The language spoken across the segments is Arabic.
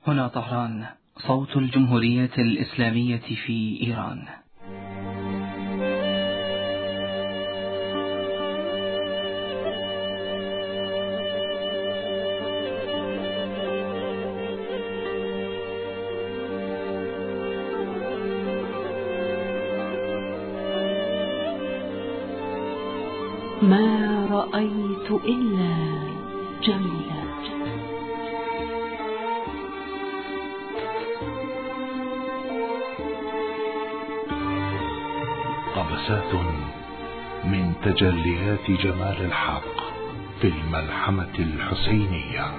هنا طهران، صوت الجمهورية الإسلامية في إيران. ما رأيت إلا جميلا. قبسات من تجليات جمال الحق في الملحمة الحسينية.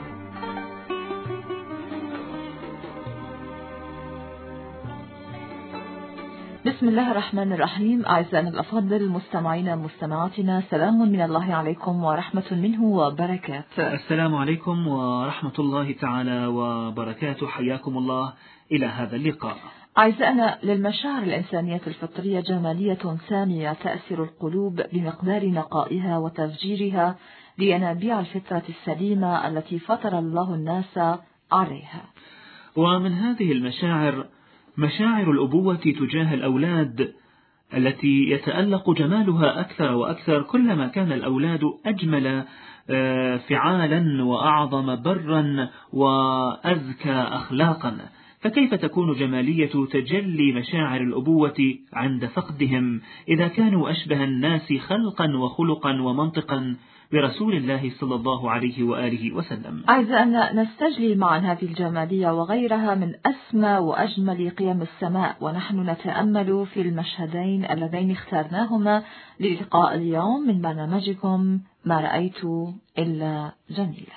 بسم الله الرحمن الرحيم. أعزائنا الأفاضل، مستمعينا مستمعاتنا، سلام من الله عليكم ورحمة منه وبركاته. السلام عليكم ورحمة الله تعالى وبركاته، حياكم الله إلى هذا اللقاء. أعزائنا، للمشاعر الإنسانية الفطرية جمالية سامية تأثر القلوب بمقدار نقائها وتفجيرها لينابيع الفطرة السليمة التي فطر الله الناس عليها. ومن هذه المشاعر مشاعر الأبوة تجاه الأولاد التي يتألق جمالها أكثر وأكثر كلما كان الأولاد أجمل فعالا وأعظم برا وأزكى أخلاقا. فكيف تكون جمالية تجلي مشاعر الأبوة عند فقدهم إذا كانوا أشبه الناس خلقا وخلقا ومنطقا برسول الله صلى الله عليه وآله وسلم؟ أعزائنا، نستجلي معا هذه الجمالية وغيرها من أسمى وأجمل قيم السماء، ونحن نتأمل في المشهدين اللذين اخترناهما للقاء اليوم من برنامجكم ما رأيت إلا جميلة.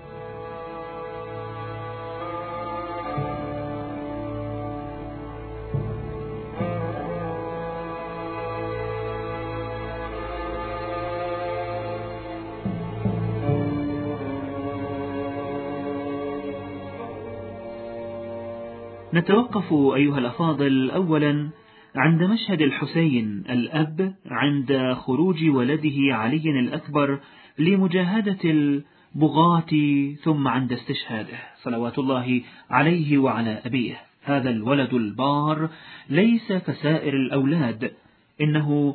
نتوقف أيها الأفاضل أولا عند مشهد الحسين الأب عند خروج ولده علي الأكبر لمجاهدة البغاة، ثم عند استشهاده صلوات الله عليه وعلى أبيه. هذا الولد البار ليس كسائر الأولاد، إنه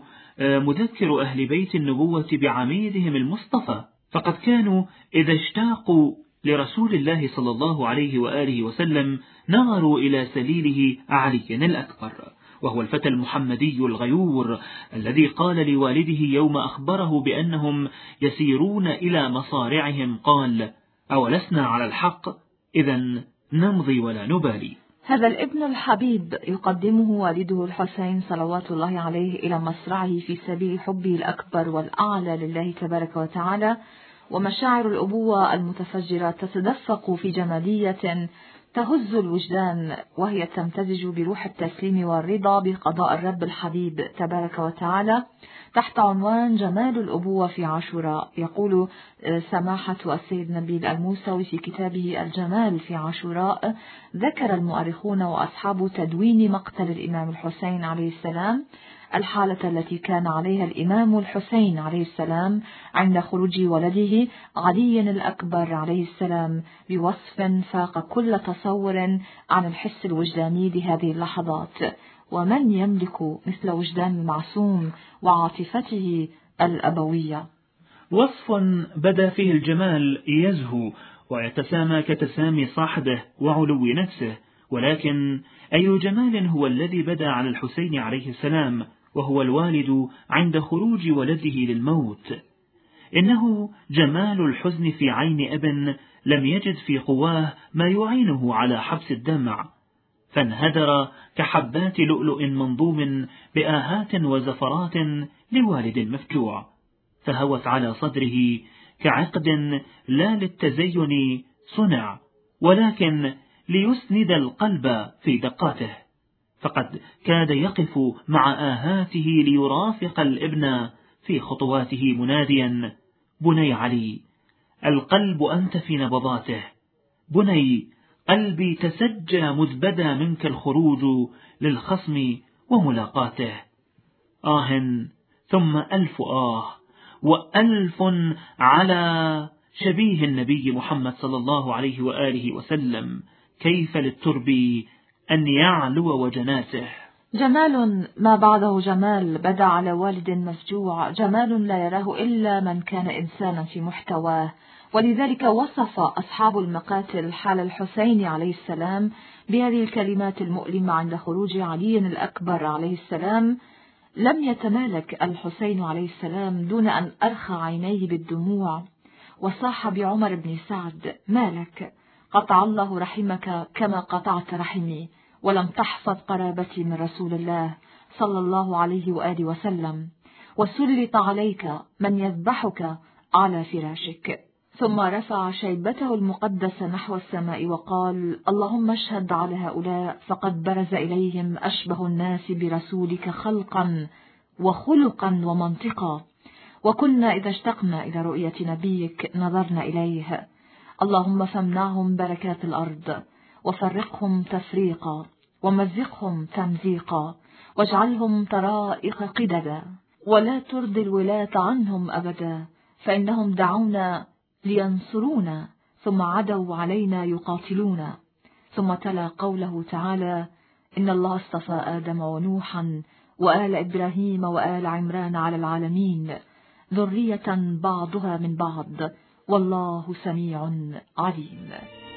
مذكر أهل بيت النبوة بعميدهم المصطفى، فقد كانوا إذا اشتاقوا لرسول الله صلى الله عليه وآله وسلم نظروا إلى سليله علي الأكبر، وهو الفتى المحمدي الغيور الذي قال لوالده يوم أخبره بأنهم يسيرون إلى مصارعهم، قال: أولسنا على الحق؟ إذن نمضي ولا نبالي. هذا الابن الحبيب يقدمه والده الحسين صلوات الله عليه إلى مصرعه في سبيل حبه الأكبر والأعلى لله تبارك وتعالى، ومشاعر الأبوة المتفجرة تتدفق في جمالية تهز الوجدان، وهي تمتزج بروح التسليم والرضا بقضاء الرب الحبيب تبارك وتعالى تحت عنوان جمال الأبوة في عاشوراء. يقول سماحة السيد نبيل الموسوي في كتابه الجمال في عاشوراء: ذكر المؤرخون وأصحاب تدوين مقتل الإمام الحسين عليه السلام الحالة التي كان عليها الإمام الحسين عليه السلام عند خروج ولده علي الأكبر عليه السلام بوصف فاق كل تصور عن الحس الوجداني لهذه اللحظات. ومن يملك مثل وجدان المعصوم وعاطفته الأبوية؟ وصف بدا فيه الجمال يزهو ويتسامى كتسامي صاحبه وعلو نفسه، ولكن أي جمال هو الذي بدا على الحسين عليه السلام وهو الوالد عند خروج ولده للموت؟ إنه جمال الحزن في عين اب لم يجد في قواه ما يعينه على حبس الدمع، فانهدر كحبات لؤلؤ منضوم بآهات وزفرات لوالد مفجوع، فهوت على صدره كعقد لا للتزين صنع ولكن ليسند القلب في دقاته، فقد كاد يقف مع آهاته ليرافق الابن في خطواته مناديا: بني علي، القلب أنت في نبضاته، بني قلبي تسجى مذ بدا منك الخروج للخصم وملاقاته. ثم ألف وألف على شبيه النبي محمد صلى الله عليه وآله وسلم، كيف للترب أن يعلو وجناته. جمال ما بعده جمال بدا على والد مفجوع، جمال لا يراه إلا من كان إنسانا في محتواه. ولذلك وصف أصحاب المقاتل حال الحسين عليه السلام بهذه الكلمات المؤلمة عند خروج علي الأكبر عليه السلام: لم يتمالك الحسين عليه السلام دون أن أرخى عينيه بالدموع، وصاح بعمر بن سعد: مالك؟ قطع الله رحمك كما قطعت رحمي، ولم تحفظ قرابتي من رسول الله صلى الله عليه وآله وسلم، وسلط عليك من يذبحك على فراشك. ثم رفع شيبته المقدسة نحو السماء وقال: اللهم اشهد على هؤلاء، فقد برز إليهم أشبه الناس برسولك خلقا وخلقا ومنطقا، وكنا إذا اشتقنا إلى رؤية نبيك نظرنا إليه. اللهم فامنعهم بركات الأرض، وفرقهم تفريقا، ومزقهم تمزيقا، واجعلهم طرائق قددا، ولا ترضي الولاة عنهم أبدا، فإنهم دعونا لينصرونا ثم عدوا علينا يقاتلونا. ثم تلا قوله تعالى: إن الله اصطفى آدم ونوحا وآل إبراهيم وآل عمران على العالمين ذرية بعضها من بعض والله سميع عليم.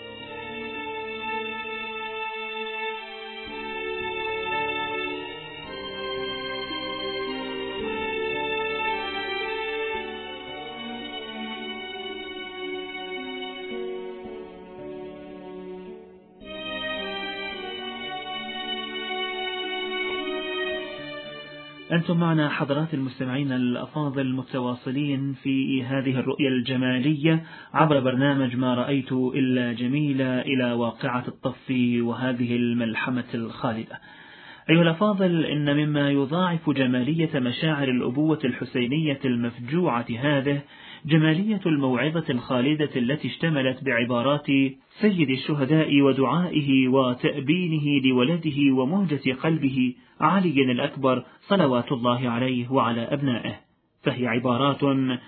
أنتم معنا حضرات المستمعين الأفاضل متواصلين في هذه الرؤية الجمالية عبر برنامج ما رأيت إلا جميلة إلى واقعة الطف وهذه الملحمة الخالدة. أيها الأفاضل، إن مما يضاعف جمالية مشاعر الأبوة الحسينية المفجوعة هذه جمالية الموعظة الخالدة التي اشتملت بعبارات سيد الشهداء ودعائه وتأبينه لولده ومهجة قلبه علي الأكبر صلوات الله عليه وعلى أبنائه، فهي عبارات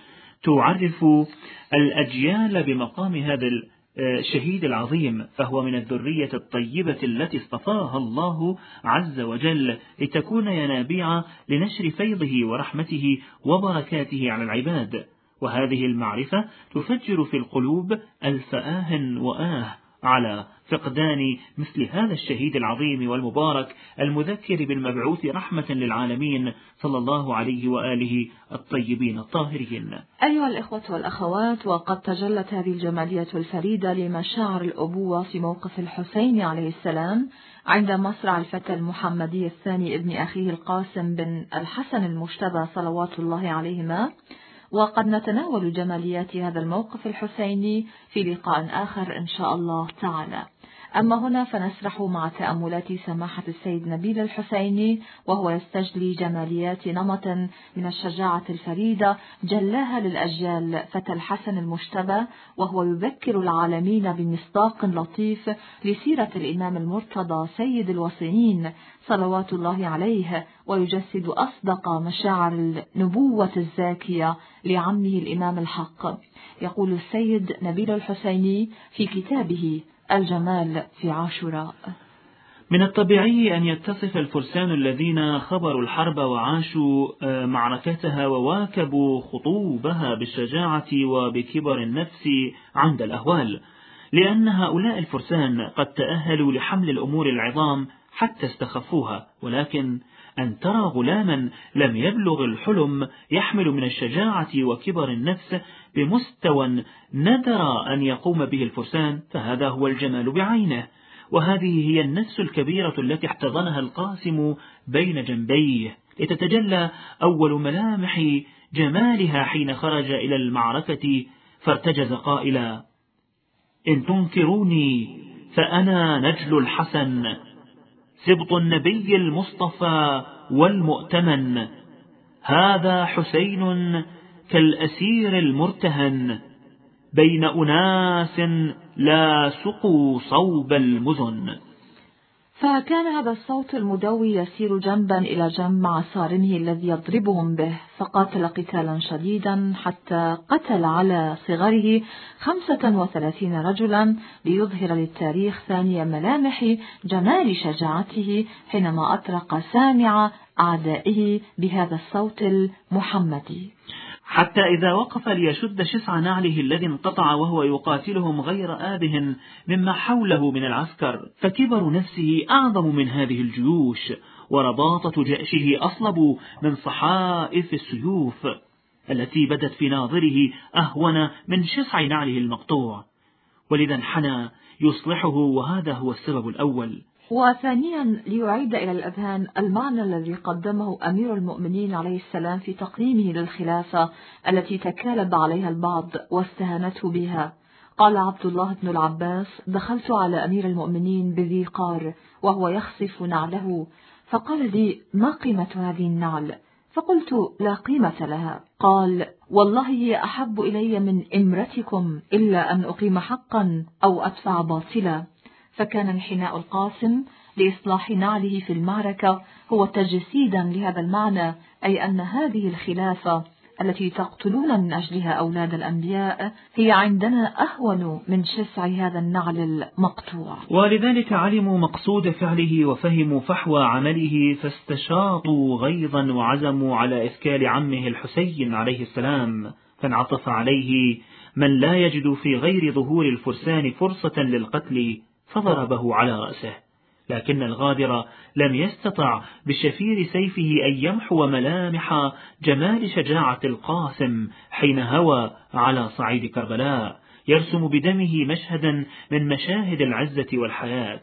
تعرف الأجيال بمقام هذا الشهيد العظيم، فهو من الذرية الطيبة التي اصطفاها الله عز وجل لتكون ينابيع لنشر فيضه ورحمته وبركاته على العباد. وهذه المعرفة تفجر في القلوب ألف وآه على فقدان مثل هذا الشهيد العظيم والمبارك المذكر بالمبعوث رحمة للعالمين صلى الله عليه وآله الطيبين الطاهرين. أيها الإخوة والأخوات، وقد تجلت هذه الجمالية الفريدة لمشاعر الأبوة في موقف الحسين عليه السلام عند مصرع الفتى المحمدي الثاني ابن أخيه القاسم بن الحسن المجتبى صلوات الله عليهما، وقد نتناول جماليات هذا الموقف الحسيني في لقاء آخر إن شاء الله تعالى. أما هنا فنسرح مع تأملات سماحة السيد نبيل الحسيني وهو يستجلي جماليات نمط من الشجاعة الفريدة جلاها للأجيال فتى الحسن المجتبى، وهو يذكر العالمين بمصداق لطيف لسيرة الإمام المرتضى سيد الوصيين صلوات الله عليه، ويجسد أصدق مشاعر النبوة الزاكية لعمه الإمام الحق. يقول السيد نبيل الحسيني في كتابه الجمال في عاشوراء: من الطبيعي أن يتصف الفرسان الذين خبروا الحرب وعاشوا معركتها وواكبوا خطوبها بالشجاعة وبكبر النفس عند الأهوال، لأن هؤلاء الفرسان قد تأهلوا لحمل الأمور العظام حتى استخفوها، ولكن أن ترى غلاما لم يبلغ الحلم يحمل من الشجاعة وكبر النفس بمستوى ندر أن يقوم به الفرسان، فهذا هو الجمال بعينه. وهذه هي النفس الكبيرة التي احتضنها القاسم بين جنبيه لتتجلى أول ملامح جمالها حين خرج إلى المعركة فارتجز قائلا: إن تنكروني فأنا نجل الحسن، سبط النبي المصطفى والمؤتمن، هذا حسين كالأسير المرتهن، بين أناس لا سقوا صوب المزن. فكان هذا الصوت المدوي يسير جنبا إلى جنب مع صارمه الذي يضربهم به، فقاتل قتالا شديدا حتى قتل على صغره 35 رجلا، ليظهر للتاريخ ثاني ملامح جمال شجاعته حينما أطرق سامع أعدائه بهذا الصوت المحمدي، حتى إذا وقف ليشد شسع نعله الذي انقطع وهو يقاتلهم غير آبه مما حوله من العسكر، فكبر نفسه أعظم من هذه الجيوش، ورباطة جأشه أصلب من صحائف السيوف التي بدت في ناظره أهون من شسع نعله المقطوع، ولذا انحنى يصلحه، وهذا هو السبب الأول. وثانيا ليعيد إلى الأذهان المعنى الذي قدمه أمير المؤمنين عليه السلام في تقديمه للخلافة التي تكالب عليها البعض واستهانته بها. قال عبد الله بن العباس: دخلت على أمير المؤمنين بذي قار وهو يخصف نعله، فقال لي: ما قيمة هذه النعل؟ فقلت: لا قيمة لها. قال: والله هي أحب إلي من إمرتكم، إلا أن أقيم حقا أو أدفع باطلا. فكان انحناء القاسم لإصلاح نعله في المعركة هو تجسيدا لهذا المعنى، أي أن هذه الخلافة التي تقتلون من أجلها أولاد الأنبياء هي عندنا أهون من شسع هذا النعل المقطوع. ولذلك علموا مقصود فعله وفهموا فحوى عمله، فاستشاطوا غيظا وعزموا على إثكال عمه الحسين عليه السلام، فانعطف عليه من لا يجد في غير ظهور الفرسان فرصة للقتل فضربه على رأسه، لكن الغادر لم يستطع بشفير سيفه أن يمحو ملامح جمال شجاعة القاسم حين هوى على صعيد كربلاء، يرسم بدمه مشهدا من مشاهد العزة والحياة،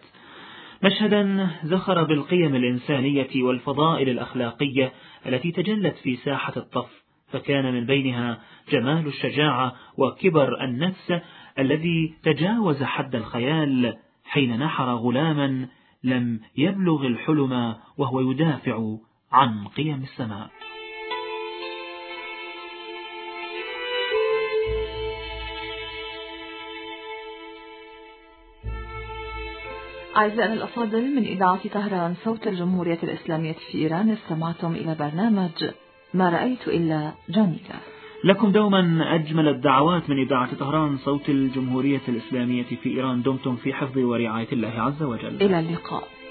مشهدا زخر بالقيم الإنسانية والفضائل الأخلاقية التي تجلت في ساحة الطف، فكان من بينها جمال الشجاعة وكبر النفس الذي تجاوز حد الخيال حين نحر غلاما لم يبلغ الحلم وهو يدافع عن قيم السماء. أعزائنا الأفاضل، من إذاعة طهران صوت الجمهورية الإسلامية في إيران، استمعتم إلى برنامج ما رأيت إلا جميلة. لكم دوما أجمل الدعوات من إذاعة طهران صوت الجمهورية الإسلامية في إيران. دمتم في حفظ ورعاية الله عز وجل. إلى اللقاء.